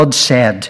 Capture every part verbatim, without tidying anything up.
God said.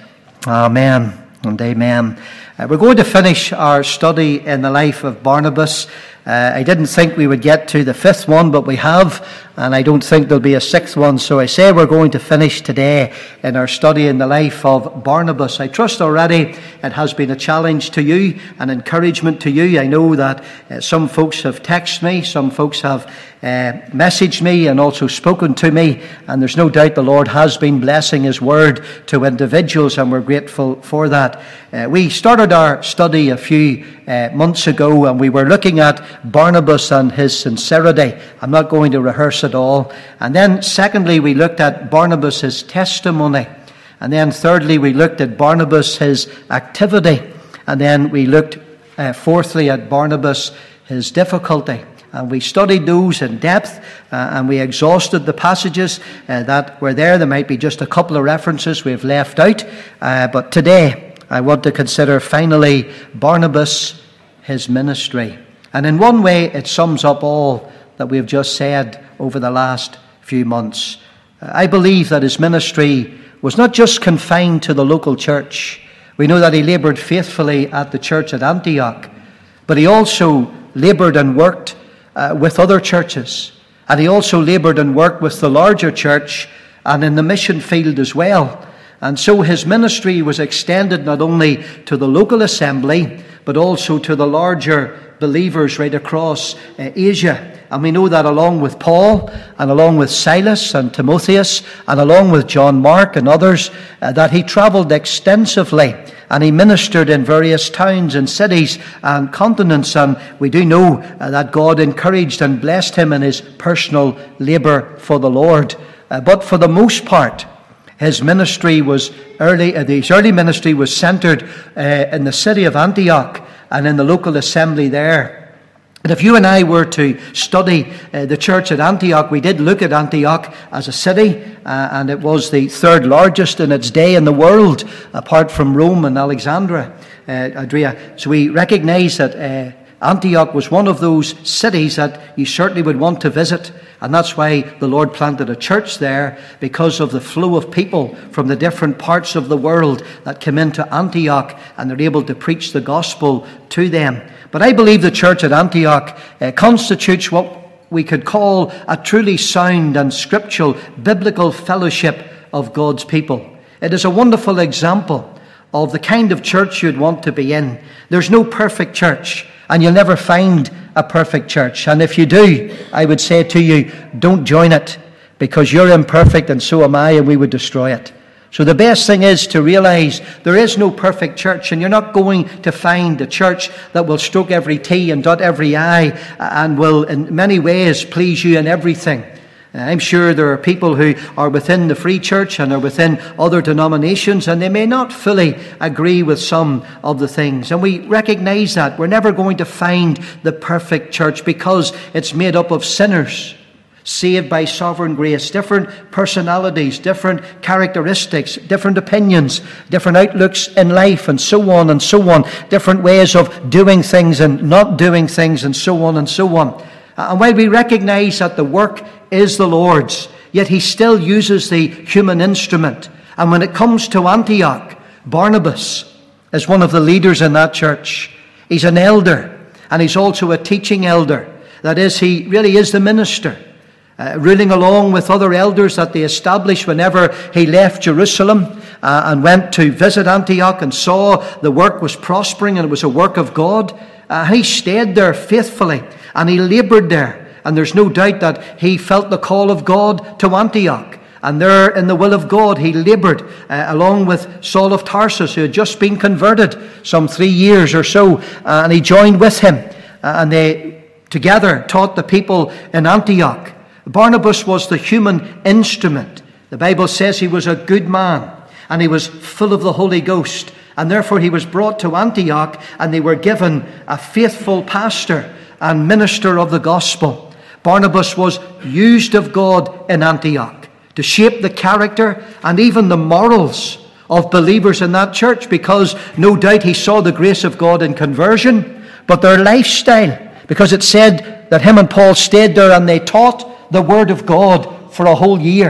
Amen and amen. Uh, we're going to finish our study in the life of Barnabas. Uh, I didn't think we would get to the fifth one, but we have, and I don't think there'll be a sixth one. So I say we're going to finish today in our study in the life of Barnabas. I trust already it has been a challenge to you, an encouragement to you. I know that uh, some folks have texted me, some folks have uh, messaged me and also spoken to me, and there's no doubt the Lord has been blessing His Word to individuals, and we're grateful for that. Uh, we started our study a few uh, months ago, and we were looking at Barnabas and his sincerity. I'm not going to rehearse it all. And then secondly, we looked at Barnabas, his testimony. And then thirdly, we looked at Barnabas, his activity. And then we looked uh, fourthly at Barnabas, his difficulty. And we studied those in depth, uh, and we exhausted the passages uh, that were there. There might be just a couple of references we've left out. Uh, but today, I want to consider finally Barnabas, his ministry. And in one way, it sums up all that we've just said over the last few months. I believe that his ministry was not just confined to the local church. We know that he laboured faithfully at the church at Antioch, but he also laboured and worked uh, with other churches. And he also laboured and worked with the larger church and in the mission field as well. And so his ministry was extended not only to the local assembly, but also to the larger believers right across uh, Asia. And we know that along with Paul, and along with Silas and Timotheus, and along with John Mark and others, uh, that he travelled extensively, and he ministered in various towns and cities and continents. And we do know uh, that God encouraged and blessed him in his personal labour for the Lord. Uh, but for the most part, his ministry was early. Uh, his early ministry was centred uh, in the city of Antioch and in the local assembly there. And if you and I were to study uh, the church at Antioch, we did look at Antioch as a city, uh, and it was the third largest in its day in the world, apart from Rome and Alexandria. Uh, Adria. So we recognise that uh, Antioch was one of those cities that you certainly would want to visit. And that's why the Lord planted a church there, because of the flow of people from the different parts of the world that come into Antioch, and they're able to preach the gospel to them. But I believe the church at Antioch uh, constitutes what we could call a truly sound and scriptural biblical fellowship of God's people. It is a wonderful example of the kind of church you'd want to be in. There's no perfect church, and you'll never find a perfect church. And if you do, I would say to you, don't join it, because you're imperfect and so am I, and we would destroy it. So the best thing is to realize there is no perfect church, and you're not going to find a church that will stroke every T and dot every I and will in many ways please you in everything. I'm sure there are people who are within the Free Church and are within other denominations, and they may not fully agree with some of the things. And we recognize that. We're never going to find the perfect church, because it's made up of sinners, saved by sovereign grace, different personalities, different characteristics, different opinions, different outlooks in life, and so on and so on, different ways of doing things and not doing things, and so on and so on. And while we recognize that the work is the Lord's, yet He still uses the human instrument. And when it comes to Antioch, Barnabas is one of the leaders in that church. He's an elder, and he's also a teaching elder. That is, he really is the minister, uh, ruling along with other elders that they established whenever he left Jerusalem uh, and went to visit Antioch and saw the work was prospering and it was a work of God. Uh, he stayed there faithfully, and he laboured there. And there's no doubt that he felt the call of God to Antioch. And there, in the will of God, he laboured uh, along with Saul of Tarsus, who had just been converted some three years or so. Uh, and he joined with him. Uh, and they together taught the people in Antioch. Barnabas was the human instrument. The Bible says he was a good man, and he was full of the Holy Ghost. And therefore he was brought to Antioch, and they were given a faithful pastor and minister of the gospel. Barnabas was used of God in Antioch to shape the character and even the morals of believers in that church, because no doubt he saw the grace of God in conversion, but their lifestyle, because it said that him and Paul stayed there and they taught the word of God for a whole year.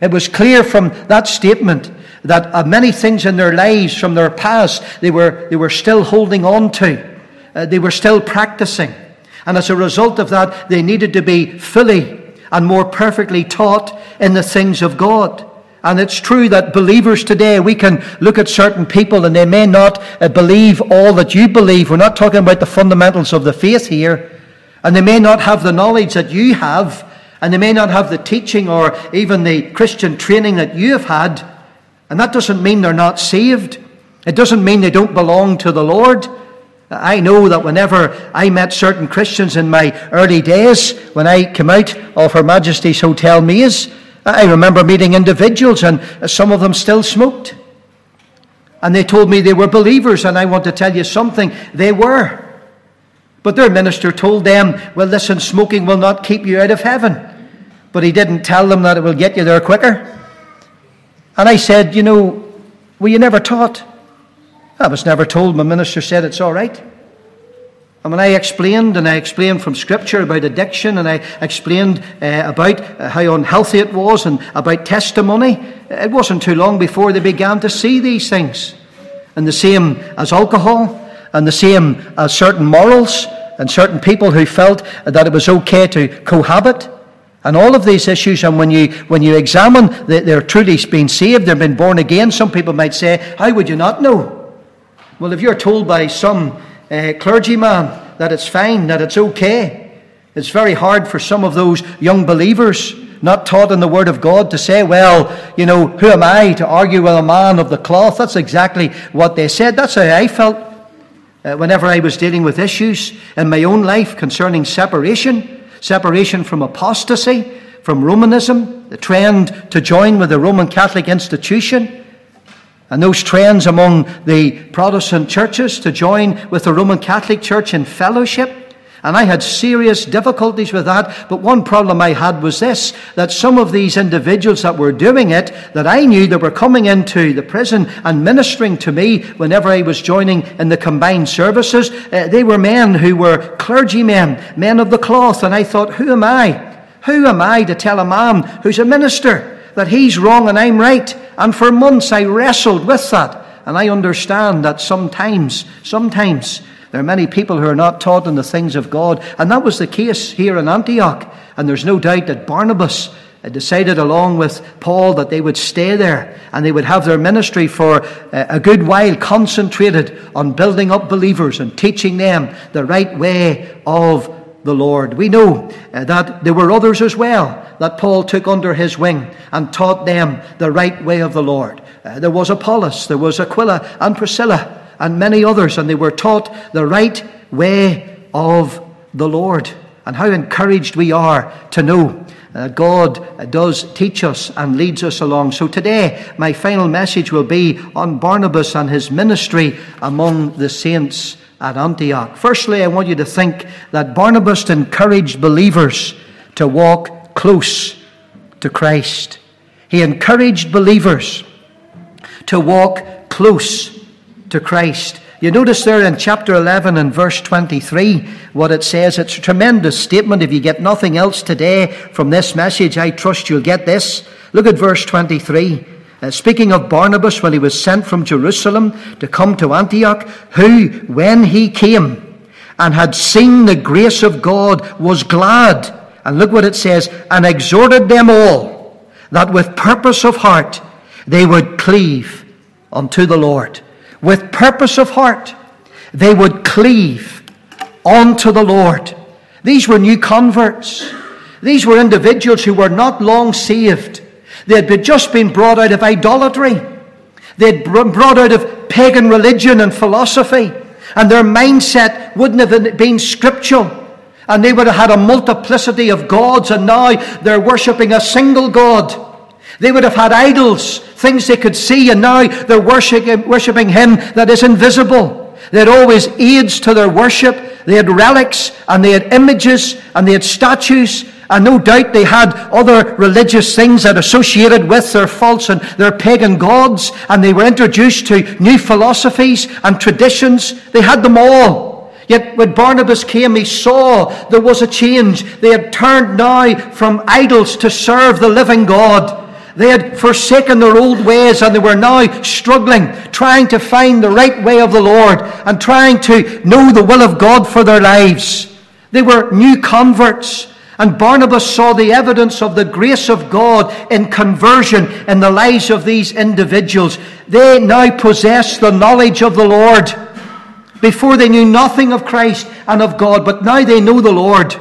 It was clear from that statement that uh, many things in their lives from their past they were, they were still holding on to. Uh, they were still practicing. And as a result of that, they needed to be fully and more perfectly taught in the things of God. And it's true that believers today, we can look at certain people and they may not uh, believe all that you believe. We're not talking about the fundamentals of the faith here. And they may not have the knowledge that you have. And they may not have the teaching or even the Christian training that you have had. And that doesn't mean they're not saved. It doesn't mean they don't belong to the Lord. I know that whenever I met certain Christians in my early days, when I came out of Her Majesty's Hotel Maze, I remember meeting individuals and some of them still smoked. And they told me they were believers, and I want to tell you something, they were. But their minister told them, well, listen, smoking will not keep you out of heaven. But he didn't tell them that it will get you there quicker. And I said, you know, were you never taught? I was never told. My minister said it's all right. And when I explained, and I explained from Scripture about addiction, and I explained uh, about uh, how unhealthy it was, and about testimony, it wasn't too long before they began to see these things. And the same as alcohol, and the same as certain morals, and certain people who felt that it was okay to cohabit. And all of these issues, and when you when you examine, they, they're truly been saved, they've been born again. Some people might say, how would you not know? Well, if you're told by some uh, clergyman that it's fine, that it's okay, it's very hard for some of those young believers not taught in the Word of God to say, well, you know, who am I to argue with a man of the cloth? That's exactly what they said. That's how I felt uh, whenever I was dealing with issues in my own life concerning separation. Separation from apostasy, from Romanism, the trend to join with the Roman Catholic institution, and those trends among the Protestant churches to join with the Roman Catholic Church in fellowship. And I had serious difficulties with that, but one problem I had was this, that some of these individuals that were doing it, that I knew that were coming into the prison and ministering to me whenever I was joining in the combined services, uh, they were men who were clergymen, men of the cloth, and I thought, who am I? Who am I to tell a man who's a minister that he's wrong and I'm right? And for months I wrestled with that, and I understand that sometimes, sometimes, there are many people who are not taught in the things of God. And that was the case here in Antioch. And there's no doubt that Barnabas decided along with Paul that they would stay there. And they would have their ministry for a good while concentrated on building up believers and teaching them the right way of the Lord. We know that there were others as well that Paul took under his wing and taught them the right way of the Lord. There was Apollos, there was Aquila and Priscilla, and many others, and they were taught the right way of the Lord. And how encouraged we are to know that God does teach us and leads us along. So today, my final message will be on Barnabas and his ministry among the saints at Antioch. Firstly, I want you to think that Barnabas encouraged believers to walk close to Christ. He encouraged believers to walk close to Christ. You notice there in chapter eleven and verse twenty-three what it says. It's a tremendous statement. If you get nothing else today from this message, I trust you'll get this. Look at verse twenty-three. Uh, speaking of Barnabas when he was sent from Jerusalem to come to Antioch, who, when he came and had seen the grace of God, was glad. And look what it says, and exhorted them all that with purpose of heart they would cleave unto the Lord. With purpose of heart, they would cleave unto the Lord. These were new converts. These were individuals who were not long saved. They had just been brought out of idolatry. They had been brought out of pagan religion and philosophy. And their mindset wouldn't have been scriptural. And they would have had a multiplicity of gods, and now they're worshipping a single God. They would have had idols, things they could see, and now they're worshipping, worshipping him that is invisible. They had always aids to their worship. They had relics, and they had images, and they had statues, and no doubt they had other religious things that associated with their false and their pagan gods, and they were introduced to new philosophies and traditions. They had them all. Yet when Barnabas came, he saw there was a change. They had turned now from idols to serve the living God. They had forsaken their old ways, and they were now struggling, trying to find the right way of the Lord and trying to know the will of God for their lives. They were new converts, and Barnabas saw the evidence of the grace of God in conversion in the lives of these individuals. They now possessed the knowledge of the Lord. Before they knew nothing of Christ and of God, but now they know the Lord.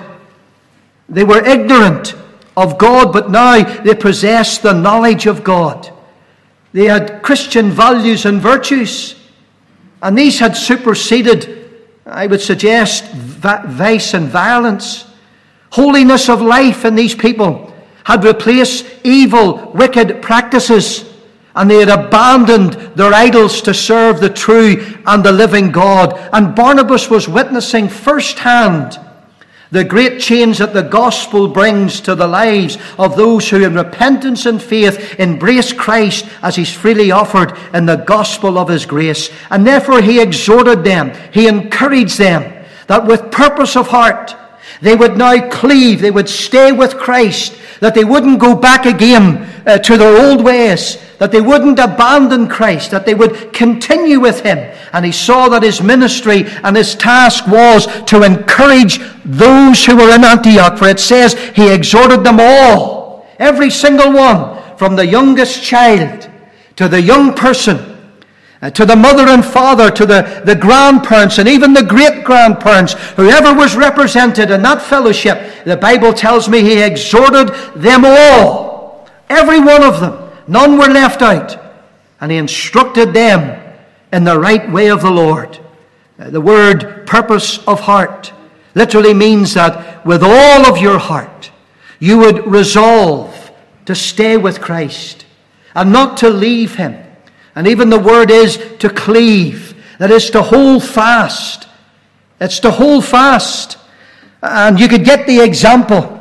They were ignorant of God, but now they possess the knowledge of God. They had Christian values and virtues, and these had superseded, I would suggest, vice and violence. Holiness of life in these people had replaced evil, wicked practices, and they had abandoned their idols to serve the true and the living God. And Barnabas was witnessing firsthand the great change that the gospel brings to the lives of those who in repentance and faith embrace Christ as he's freely offered in the gospel of his grace. And therefore he exhorted them, he encouraged them that with purpose of heart they would now cleave, they would stay with Christ, that they wouldn't go back again uh, to their old ways, that they wouldn't abandon Christ, that they would continue with him. And he saw that his ministry and his task was to encourage those who were in Antioch. For it says he exhorted them all, every single one, from the youngest child to the young person, uh, to the mother and father, to the, the grandparents, and even the great-grandparents, whoever was represented in that fellowship. The Bible tells me he exhorted them all, every one of them. None were left out. And he instructed them in the right way of the Lord. The word purpose of heart literally means that with all of your heart, you would resolve to stay with Christ and not to leave him. And even the word is to cleave. That is to hold fast. It's to hold fast. And you could get the example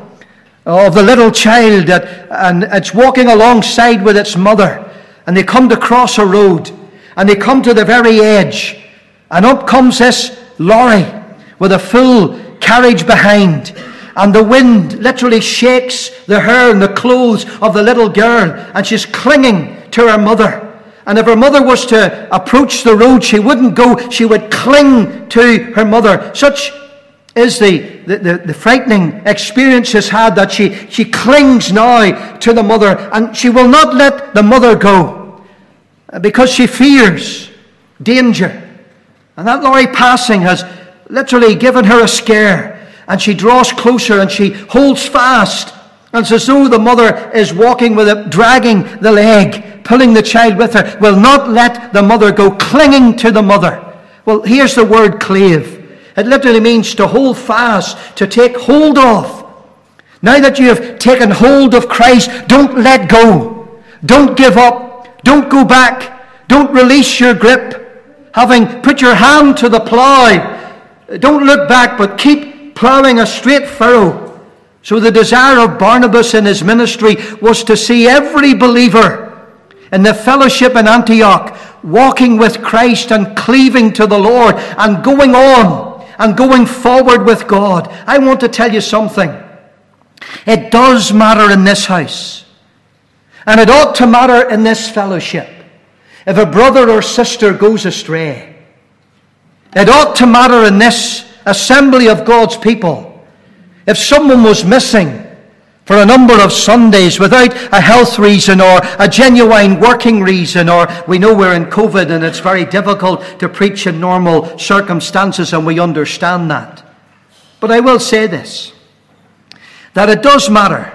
of the little child that, and it's walking alongside with its mother, and they come to cross a road, and they come to the very edge, and up comes this lorry with a full carriage behind, and the wind literally shakes the hair and the clothes of the little girl, and she's clinging to her mother. And if her mother was to approach the road, she wouldn't go, she would cling to her mother. Such is the, the, the, the frightening experience she's had, that she, she clings now to the mother, and she will not let the mother go because she fears danger. And that lorry passing has literally given her a scare, and she draws closer and she holds fast, and it's as though the mother is walking with it, dragging the leg, pulling the child with her, will not let the mother go, clinging to the mother. Well, here's the word clave. It literally means to hold fast, to take hold of. Now that you have taken hold of Christ, don't let go. Don't give up. Don't go back. Don't release your grip. Having put your hand to the plough, don't look back, but keep ploughing a straight furrow. So the desire of Barnabas in his ministry was to see every believer in the fellowship in Antioch walking with Christ and cleaving to the Lord and going on and going forward with God. I want to tell you something. It does matter in this house, and it ought to matter in this fellowship, if a brother or sister goes astray. It ought to matter in this assembly of God's people if someone was missing for a number of Sundays without a health reason or a genuine working reason, or we know we're in COVID and it's very difficult to preach in normal circumstances, and we understand that. But I will say this, that it does matter.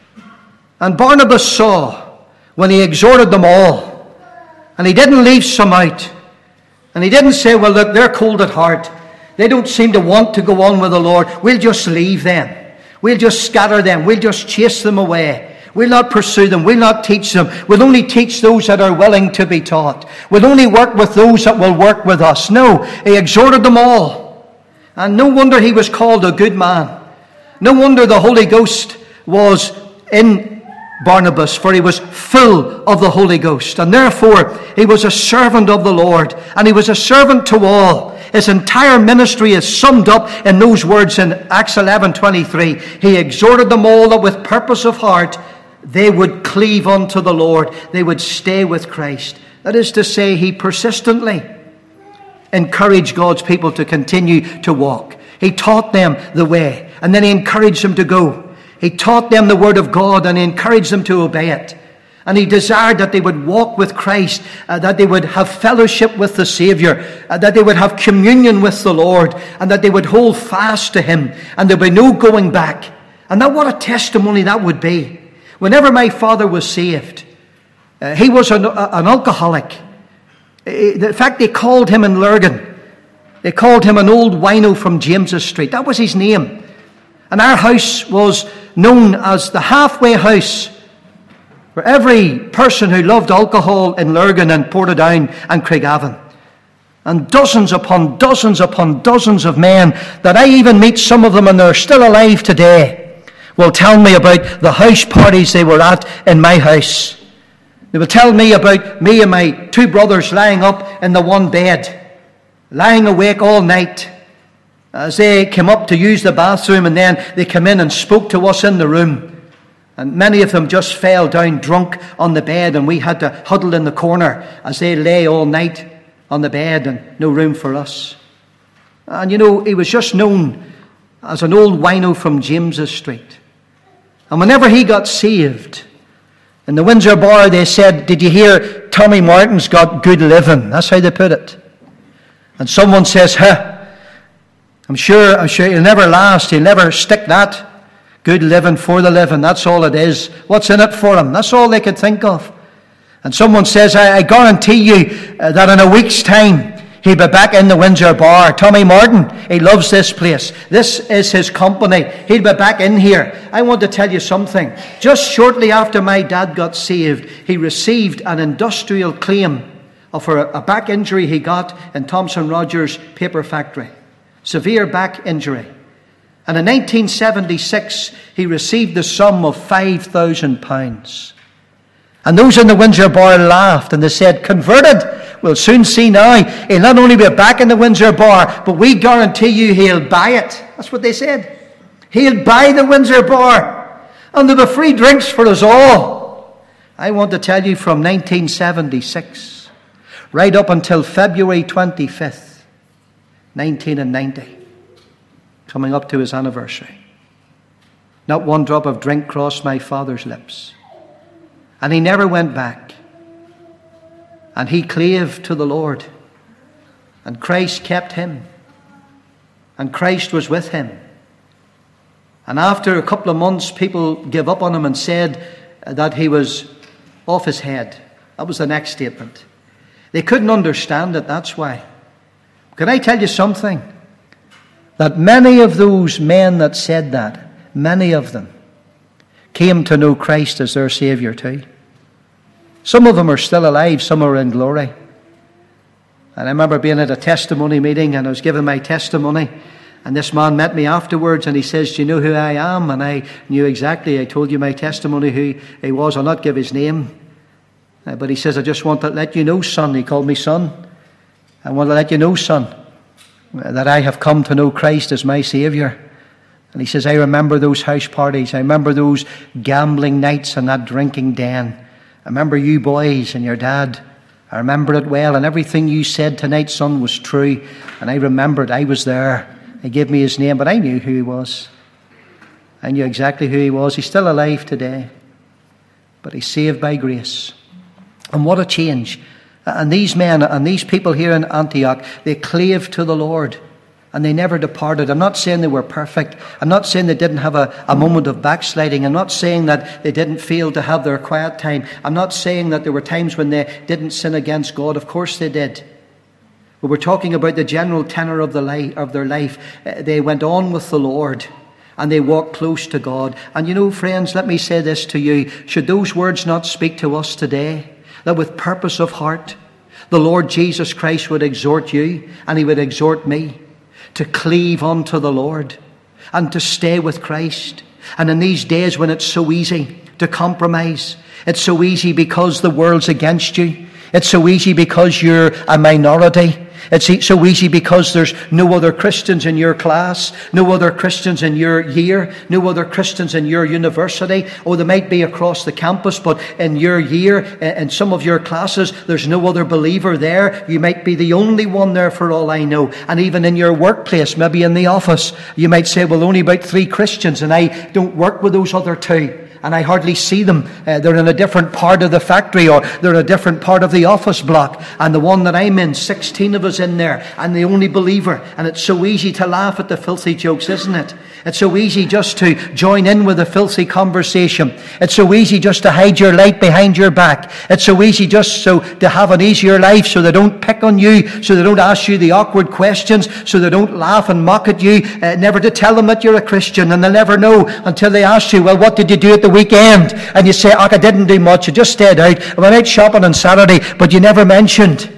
And Barnabas saw when he exhorted them all, and he didn't leave some out, and he didn't say, well, look, they're cold at heart. They don't seem to want to go on with the Lord. We'll just leave them. We'll just scatter them. We'll just chase them away. We'll not pursue them. We'll not teach them. We'll only teach those that are willing to be taught. We'll only work with those that will work with us. No, he exhorted them all. And no wonder he was called a good man. No wonder the Holy Ghost was in Barnabas, for he was full of the Holy Ghost. And therefore, he was a servant of the Lord. And he was a servant to all. His entire ministry is summed up in those words in Acts eleven twenty-three. He exhorted them all that with purpose of heart they would cleave unto the Lord. They would stay with Christ. That is to say, he persistently encouraged God's people to continue to walk. He taught them the way, and then he encouraged them to go. He taught them the word of God, and he encouraged them to obey it. And he desired that they would walk with Christ, uh, that they would have fellowship with the Savior, uh, that they would have communion with the Lord, and that they would hold fast to him, and there would be no going back. And that, what a testimony that would be. Whenever my father was saved, uh, he was an, uh, an alcoholic. In fact, they called him in Lurgan. They called him an old wino from James's Street. That was his name. And our house was known as the halfway house, for every person who loved alcohol in Lurgan and Portadown and Craigavon. And dozens upon dozens upon dozens of men that I even meet some of them, and they're still alive today, will tell me about the house parties they were at in my house. They will tell me about me and my two brothers lying up in the one bed, lying awake all night as they came up to use the bathroom, and then they came in and spoke to us in the room. And many of them just fell down drunk on the bed, and we had to huddle in the corner as they lay all night on the bed and no room for us. And you know, he was just known as an old wino from James's Street. And whenever he got saved, in the Windsor Bar they said, "Did you hear Tommy Martin's got good living?" That's how they put it. And someone says, huh, I'm sure, I'm sure he'll never last, he'll never stick that. Good living for the living, that's all it is. What's in it for him? That's all they could think of. And someone says, I, I guarantee you uh, that in a week's time, he'll be back in the Windsor Bar. Tommy Martin, he loves this place. This is his company. He'll be back in here. I want to tell you something. Just shortly after my dad got saved, he received an industrial claim for a back injury he got in Thomson Rogers paper factory. Severe back injury. And in nineteen seventy-six, he received the sum of five thousand pounds. And those in the Windsor Bar laughed, and they said, converted, we'll soon see now. He'll not only be back in the Windsor Bar, but we guarantee you he'll buy it. That's what they said. He'll buy the Windsor Bar, and there'll be free drinks for us all. I want to tell you, from nineteen seventy-six, right up until February twenty-fifth, nineteen ninety, coming up to his anniversary, not one drop of drink crossed my father's lips. And he never went back. And he clave to the Lord. And Christ kept him. And Christ was with him. And after a couple of months, people gave up on him and said that he was off his head. That was the next statement. They couldn't understand it, that's why. Can I tell you something? That many of those men that said that, many of them, came to know Christ as their Saviour too. Some of them are still alive, some are in glory. And I remember being at a testimony meeting, and I was giving my testimony, and this man met me afterwards, and he says, do you know who I am? And I knew exactly. I told you my testimony, who he was. I'll not give his name. Uh, but he says, I just want to let you know, son. He called me son. I want to let you know, son, that I have come to know Christ as my Saviour. And he says, I remember those house parties. I remember those gambling nights and that drinking den. I remember you boys and your dad. I remember it well. And everything you said tonight, son, was true. And I remembered I was there. He gave me his name, but I knew who he was. I knew exactly who he was. He's still alive today. But he's saved by grace. And what a change. And these men and these people here in Antioch, they clave to the Lord. And they never departed. I'm not saying they were perfect. I'm not saying they didn't have a, a moment of backsliding. I'm not saying that they didn't fail to have their quiet time. I'm not saying that there were times when they didn't sin against God. Of course they did. But we're talking about the general tenor of, the life, of their life. Uh, they went on with the Lord. And they walked close to God. And you know, friends, let me say this to you. Should those words not speak to us today? That with purpose of heart, the Lord Jesus Christ would exhort you, and he would exhort me, to cleave unto the Lord and to stay with Christ. And in these days when it's so easy to compromise, it's so easy because the world's against you, it's so easy because you're a minority, It's e- so easy because there's no other Christians in your class, no other Christians in your year, no other Christians in your university. Oh, they might be across the campus, but in your year, in some of your classes, there's no other believer there. You might be the only one there for all I know. And even in your workplace, maybe in the office, you might say, well, only about three Christians, and I don't work with those other two. And I hardly see them. Uh, they're in a different part of the factory, or they're in a different part of the office block. And the one that I'm in, sixteen of us in there, and the only believer. And it's so easy to laugh at the filthy jokes, isn't it? It's so easy just to join in with the filthy conversation. It's so easy just to hide your light behind your back. It's so easy just so to have an easier life, so they don't pick on you, so they don't ask you the awkward questions, so they don't laugh and mock at you, uh, never to tell them that you're a Christian, and they'll never know until they ask you, well, what did you do at the weekend? And you say, oh, I didn't do much, I just stayed out. I went out shopping on Saturday, but you never mentioned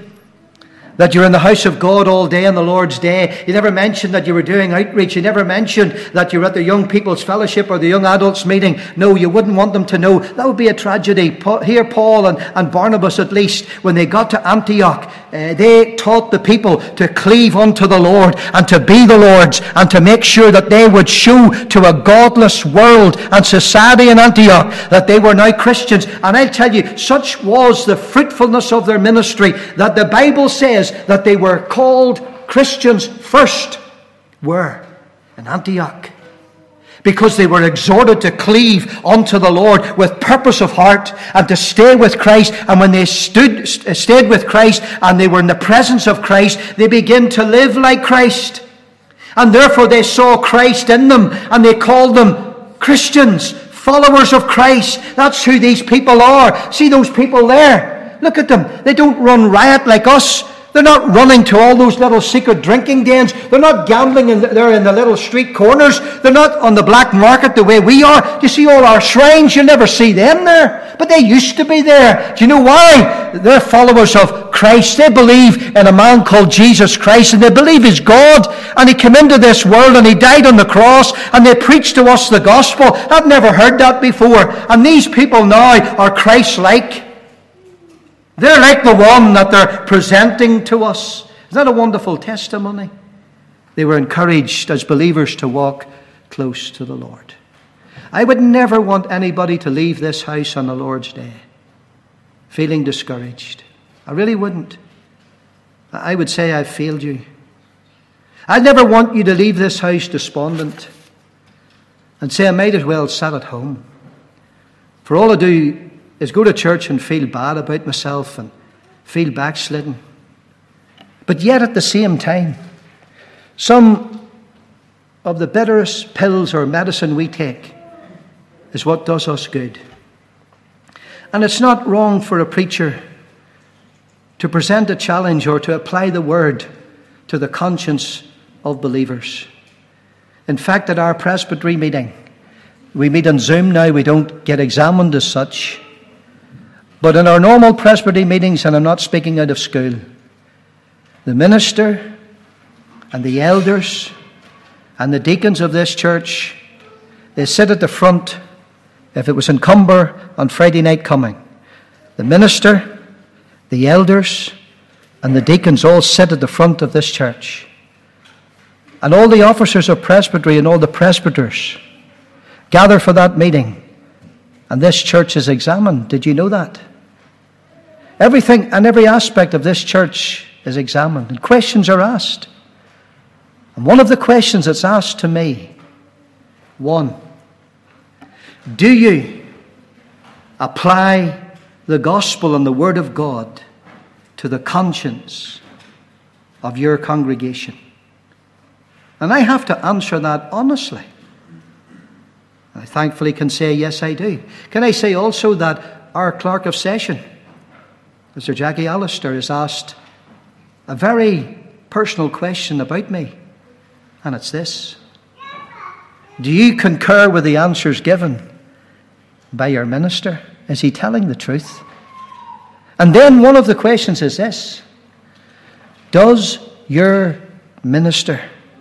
that you're in the house of God all day on the Lord's day. You never mentioned that you were doing outreach. You never mentioned that you're at the young people's fellowship or the young adults meeting. No, you wouldn't want them to know. That would be a tragedy. Here Paul and, and Barnabas, at least, when they got to Antioch, uh, they taught the people to cleave unto the Lord and to be the Lord's, and to make sure that they would show to a godless world and society in Antioch that they were now Christians. And I'll tell you, such was the fruitfulness of their ministry that the Bible says that they were called Christians first, were in Antioch, because they were exhorted to cleave unto the Lord with purpose of heart and to stay with Christ. And when they stood, stayed with Christ and they were in the presence of Christ, they began to live like Christ. And therefore they saw Christ in them, and they called them Christians, followers of Christ. That's who these people are. See those people there? Look at them. They don't run riot like us. They're not running to all those little secret drinking dens. They're not gambling in the, they're in the little street corners. They're not on the black market the way we are. You see all our shrines, you'll never see them there. But they used to be there. Do you know why? They're followers of Christ. They believe in a man called Jesus Christ, and they believe he's God. And he came into this world and he died on the cross, and they preached to us the gospel. I've never heard that before. And these people now are Christ-like. They're like the one that they're presenting to us. Isn't that a wonderful testimony? They were encouraged as believers to walk close to the Lord. I would never want anybody to leave this house on the Lord's day feeling discouraged. I really wouldn't. I would say I've failed you. I'd never want you to leave this house despondent and say I might as well sat at home. For all I do is go to church and feel bad about myself and feel backslidden. But yet at the same time, some of the bitterest pills or medicine we take is what does us good. And it's not wrong for a preacher to present a challenge or to apply the word to the conscience of believers. In fact, at our presbytery meeting, we meet on Zoom now, we don't get examined as such. But in our normal presbytery meetings, and I'm not speaking out of school, the minister and the elders and the deacons of this church, they sit at the front. If it was in Cumber on Friday night coming, the minister, the elders, and the deacons all sit at the front of this church. And all the officers of presbytery and all the presbyters gather for that meeting. And this church is examined. Did you know that? Everything and every aspect of this church is examined, and questions are asked. And one of the questions that's asked to me, one, do you apply the gospel and the word of God to the conscience of your congregation? And I have to answer that honestly. I thankfully can say, yes, I do. Can I say also that our clerk of session, Mister Jackie Allister, has asked a very personal question about me. And it's this: do you concur with the answers given by your minister? Is he telling the truth? And then one of the questions is this: does your minister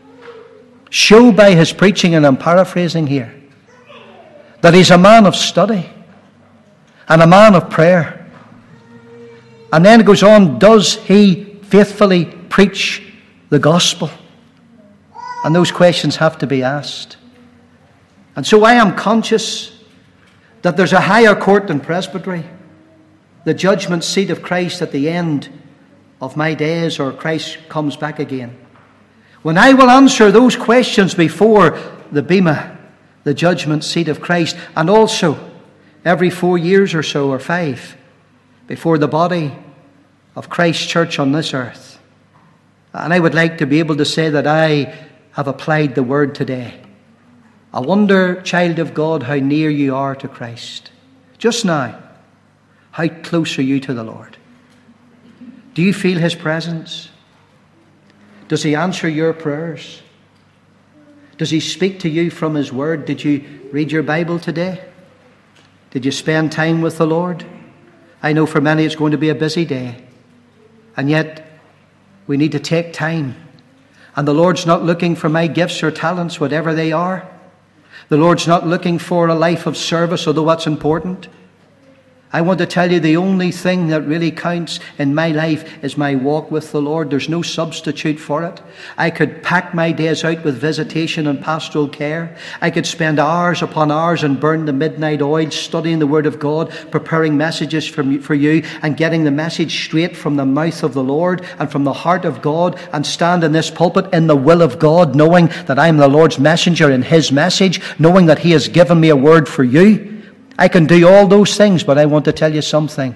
show by his preaching, and I'm paraphrasing here, that he's a man of study and a man of prayer? And then it goes on, does he faithfully preach the gospel? And those questions have to be asked. And so I am conscious that there's a higher court than presbytery, the judgment seat of Christ at the end of my days, or Christ comes back again, when I will answer those questions before the bema, the judgment seat of Christ, and also every four years or so, or five, before the body of Christ's church on this earth. And I would like to be able to say that I have applied the word today. I wonder, child of God, how near you are to Christ. Just now, how close are you to the Lord? Do you feel his presence? Does he answer your prayers? Does he speak to you from his word? Did you read your Bible today? Did you spend time with the Lord? I know for many it's going to be a busy day. And yet, we need to take time. And the Lord's not looking for my gifts or talents, whatever they are. The Lord's not looking for a life of service, although that's important. I want to tell you the only thing that really counts in my life is my walk with the Lord. There's no substitute for it. I could pack my days out with visitation and pastoral care. I could spend hours upon hours and burn the midnight oil studying the Word of God, preparing messages for you and getting the message straight from the mouth of the Lord and from the heart of God, and stand in this pulpit in the will of God, knowing that I'm the Lord's messenger in his message, knowing that he has given me a word for you. I can do all those things, but I want to tell you something.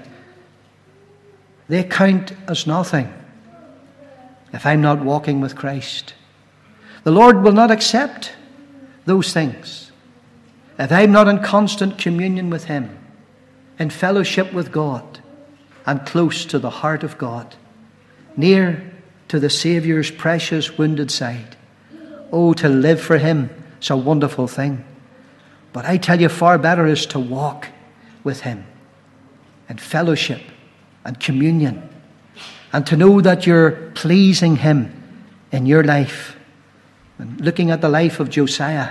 They count as nothing if I'm not walking with Christ. The Lord will not accept those things if I'm not in constant communion with him, in fellowship with God, and close to the heart of God, near to the Saviour's precious wounded side. Oh, to live for him is a wonderful thing. But I tell you, far better is to walk with him in fellowship and communion, and to know that you're pleasing him in your life. And looking at the life of Josiah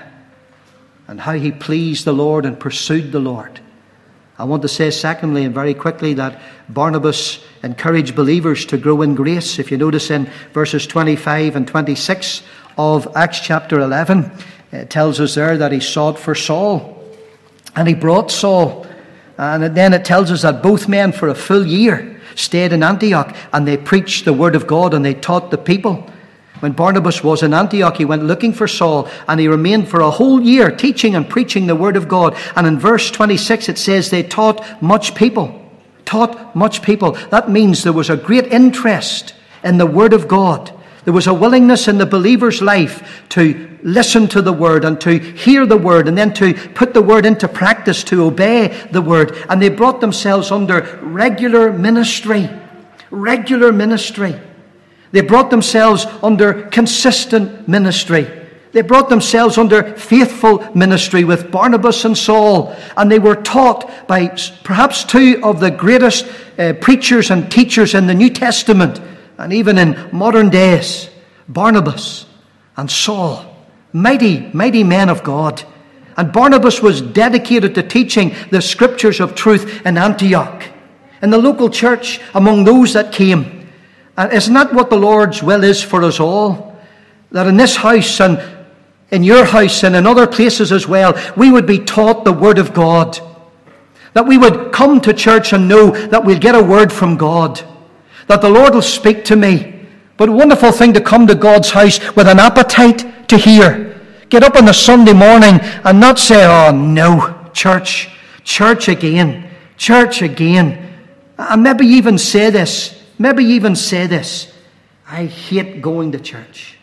and how he pleased the Lord and pursued the Lord. I want to say secondly and very quickly that Barnabas encouraged believers to grow in grace. If you notice in verses twenty-five and twenty-six of Acts chapter eleven, it tells us there that he sought for Saul, and he brought Saul. And then it tells us that both men for a full year stayed in Antioch, and they preached the word of God and they taught the people. When Barnabas was in Antioch, he went looking for Saul, and he remained for a whole year teaching and preaching the word of God. And in verse twenty-six it says they taught much people. Taught much people. That means there was a great interest in the word of God. There was a willingness in the believer's life to listen to the word and to hear the word, and then to put the word into practice, to obey the word. And they brought themselves under regular ministry. Regular ministry. They brought themselves under consistent ministry. They brought themselves under faithful ministry with Barnabas and Saul. And they were taught by perhaps two of the greatest uh, preachers and teachers in the New Testament, and even in modern days, Barnabas and Saul. Mighty, mighty men of God. And Barnabas was dedicated to teaching the scriptures of truth in Antioch, in the local church, among those that came. And isn't that what the Lord's will is for us all? That in this house and in your house and in other places as well, we would be taught the word of God. That we would come to church and know that we'll get a word from God. That the Lord will speak to me. But a wonderful thing to come to God's house with an appetite to hear. Get up on the Sunday morning and not say, oh no, church, church again, church again. And maybe even say this, maybe even say this, I hate going to church.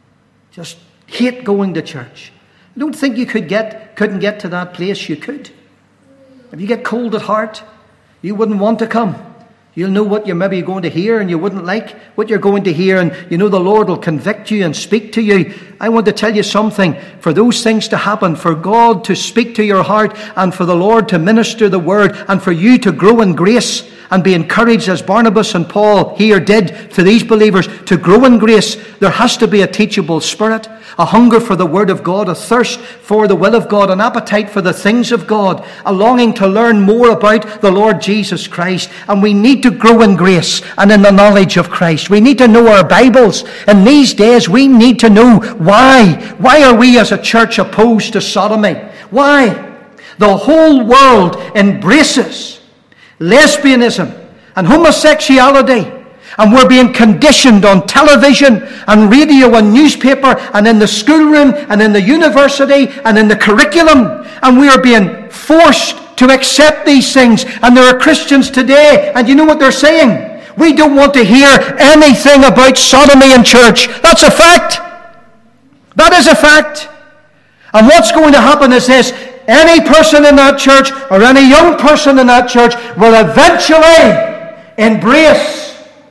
Just hate going to church. I don't think you could get, couldn't get to that place. You could. If you get cold at heart, you wouldn't want to come. You'll know what you're maybe going to hear, and you wouldn't like what you're going to hear, and you know the Lord will convict you and speak to you. I want to tell you something. For those things to happen, for God to speak to your heart, and for the Lord to minister the word, and for you to grow in grace and be encouraged as Barnabas and Paul here did to these believers, to grow in grace, there has to be a teachable spirit, a hunger for the word of God, a thirst for the will of God, an appetite for the things of God, a longing to learn more about the Lord Jesus Christ. And we need need to grow in grace and in the knowledge of Christ. We need to know our Bibles. In these days, we need to know why. Why are we as a church opposed to sodomy? Why? The whole world embraces lesbianism and homosexuality. And we're being conditioned on television and radio and newspaper and in the schoolroom and in the university and in the curriculum. And we are being forced to accept these things. And there are Christians today, and you know what they're saying? We don't want to hear anything about sodomy in church. That's a fact. That is a fact. And what's going to happen is this. Any person in that church or any young person in that church will eventually embrace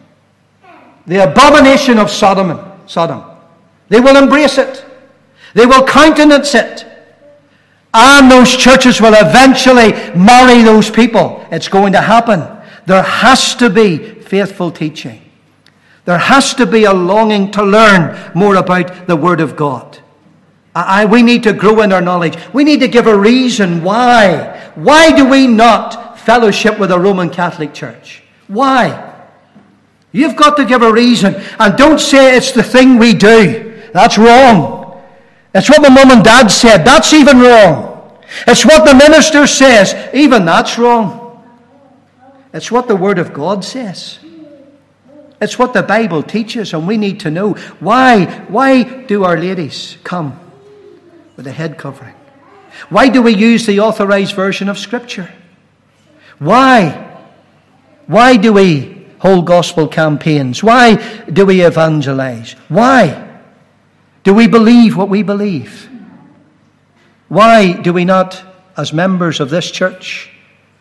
the abomination of Sodom. Sodom. They will embrace it. They will countenance it. And those churches will eventually marry those people. It's going to happen. There has to be faithful teaching. There has to be a longing to learn more about the Word of God. I, we need to grow in our knowledge. We need to give a reason why. Why do we not fellowship with the Roman Catholic Church? Why? You've got to give a reason. And don't say it's the thing we do. That's wrong. It's what my mum and dad said. That's even wrong. It's what the minister says. Even that's wrong. It's what the Word of God says. It's what the Bible teaches, and we need to know. Why? Why do our ladies come with a head covering? Why do we use the authorized version of Scripture? Why? Why do we hold gospel campaigns? Why do we evangelize? Why do we believe what we believe? Why do we not, as members of this church,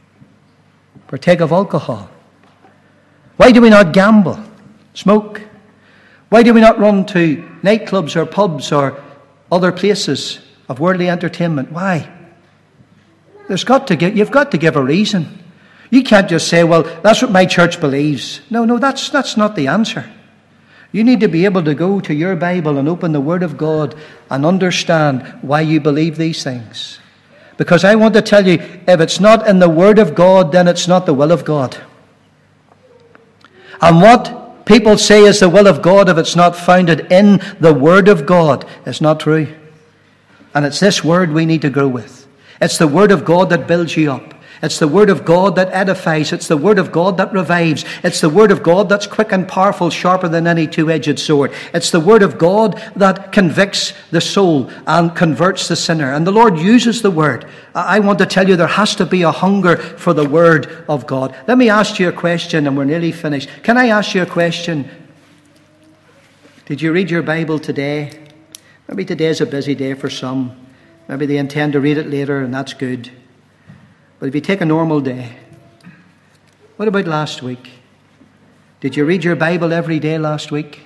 partake of alcohol? Why do we not gamble, smoke? Why do we not run to nightclubs or pubs or other places of worldly entertainment? Why? There's got to give, you've got to give a reason. You can't just say, well, that's what my church believes. No, no, that's, that's not the answer. You need to be able to go to your Bible and open the Word of God and understand why you believe these things. Because I want to tell you, if it's not in the Word of God, then it's not the will of God. And what people say is the will of God, if it's not founded in the Word of God, it's not true. And it's this Word we need to grow with. It's the Word of God that builds you up. It's the Word of God that edifies. It's the Word of God that revives. It's the Word of God that's quick and powerful, sharper than any two-edged sword. It's the Word of God that convicts the soul and converts the sinner. And the Lord uses the Word. I want to tell you there has to be a hunger for the Word of God. Let me ask you a question, and we're nearly finished. Can I ask you a question? Did you read your Bible today? Maybe today's a busy day for some. Maybe they intend to read it later, and that's good. But if you take a normal day, what about last week? Did you read your Bible every day last week?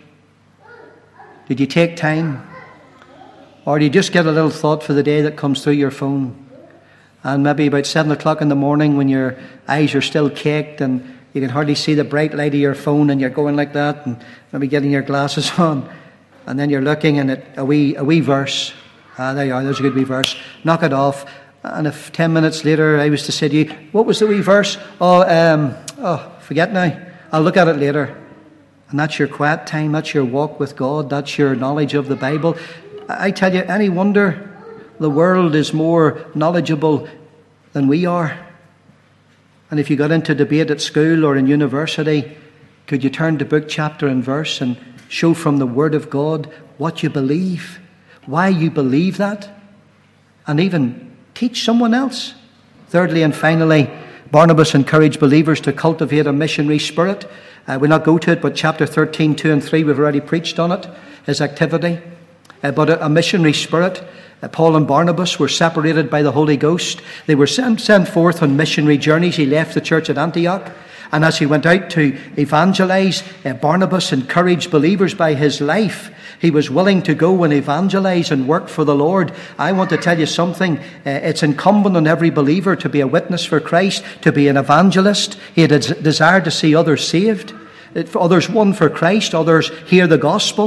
Did you take time? Or do you just get a little thought for the day that comes through your phone? And maybe about seven o'clock in the morning when your eyes are still caked and you can hardly see the bright light of your phone and you're going like that and maybe getting your glasses on. And then you're looking and at a wee, a wee verse. Ah, there you are, there's a good wee verse. Knock it off. And if ten minutes later I was to say to you, what was the wee verse? Oh, um, oh, forget now. I'll look at it later. And that's your quiet time. That's your walk with God. That's your knowledge of the Bible. I tell you, any wonder the world is more knowledgeable than we are? And if you got into debate at school or in university, could you turn to book, chapter and verse and show from the Word of God what you believe, why you believe that, and even teach someone else? Thirdly and finally, Barnabas encouraged believers to cultivate a missionary spirit. Uh, we'll not go to it, but chapter thirteen, two and three, we've already preached on it, his activity. Uh, but a, a missionary spirit. Uh, Paul and Barnabas were separated by the Holy Ghost. They were sent, sent forth on missionary journeys. He left the church at Antioch. And as he went out to evangelize, uh, Barnabas encouraged believers by his life. He was willing to go and evangelize and work for the Lord. I want to tell you something. Uh, it's incumbent on every believer to be a witness for Christ, to be an evangelist. He had a desire to see others saved. Others won for Christ. Others hear the gospel.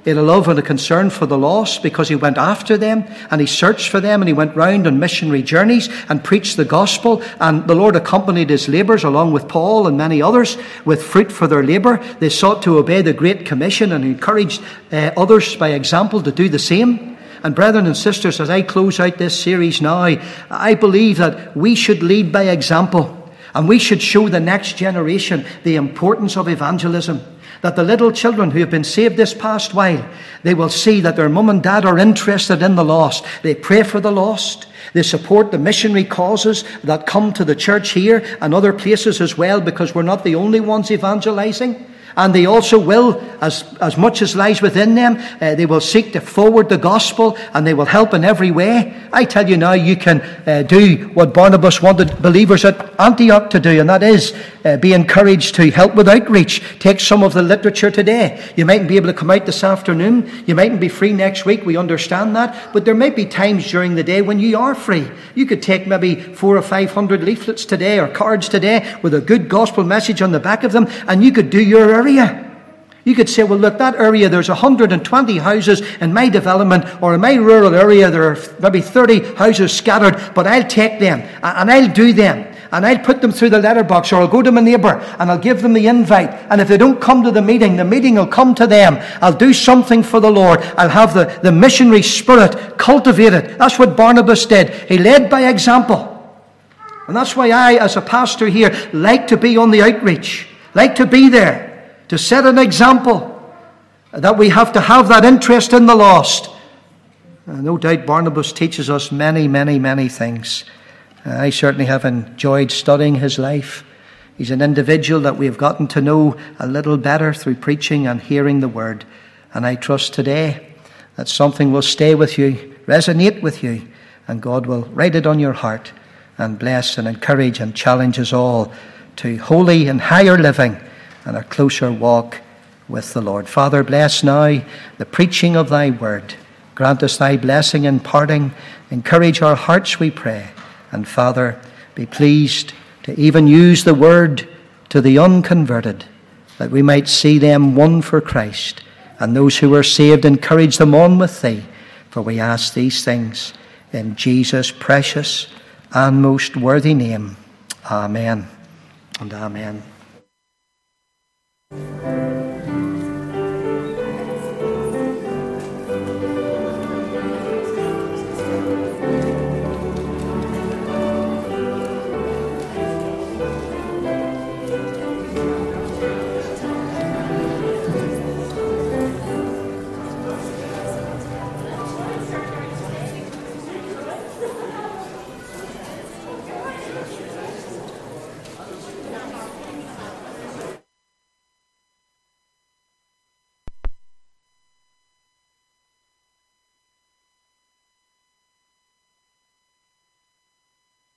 He had a love and a concern for the lost because he went after them and he searched for them and he went round on missionary journeys and preached the gospel. And the Lord accompanied his labours along with Paul and many others with fruit for their labour. They sought to obey the Great Commission and encouraged uh, others by example to do the same. And brethren and sisters, as I close out this series now, I believe that we should lead by example and we should show the next generation the importance of evangelism. That the little children who have been saved this past while, they will see that their mum and dad are interested in the lost. They pray for the lost. They support the missionary causes that come to the church here and other places as well, because we're not the only ones evangelizing. And they also will, as, as much as lies within them, uh, they will seek to forward the gospel and they will help in every way. I tell you now, you can uh, do what Barnabas wanted believers at Antioch to do, and that is uh, be encouraged to help with outreach. Take some of the literature today. You mightn't be able to come out this afternoon. You mightn't be free next week. We understand that. But there might be times during the day when you are free. You could take maybe four or five hundred leaflets today or cards today with a good gospel message on the back of them, and you could do your area. You could say, well, look, that area, there's one hundred twenty houses in my development, or in my rural area, there are maybe thirty houses scattered, but I'll take them, and I'll do them, and I'll put them through the letterbox, or I'll go to my neighbour, and I'll give them the invite, and if they don't come to the meeting, the meeting will come to them. I'll do something for the Lord. I'll have the, the missionary spirit cultivated. That's what Barnabas did. He led by example. And that's why I, as a pastor here, like to be on the outreach, like to be there, to set an example, that we have to have that interest in the lost. Uh, no doubt Barnabas teaches us many, many, many things. Uh, I certainly have enjoyed studying his life. He's an individual that we have gotten to know a little better through preaching and hearing the word. And I trust today that something will stay with you, resonate with you, and God will write it on your heart and bless and encourage and challenge us all to holy and higher living and a closer walk with the Lord. Father, bless now the preaching of thy word. Grant us thy blessing in parting. Encourage our hearts, we pray. And Father, be pleased to even use the word to the unconverted, that we might see them won for Christ, and those who are saved, encourage them on with thee. For we ask these things in Jesus' precious and most worthy name. Amen and amen. Thank you.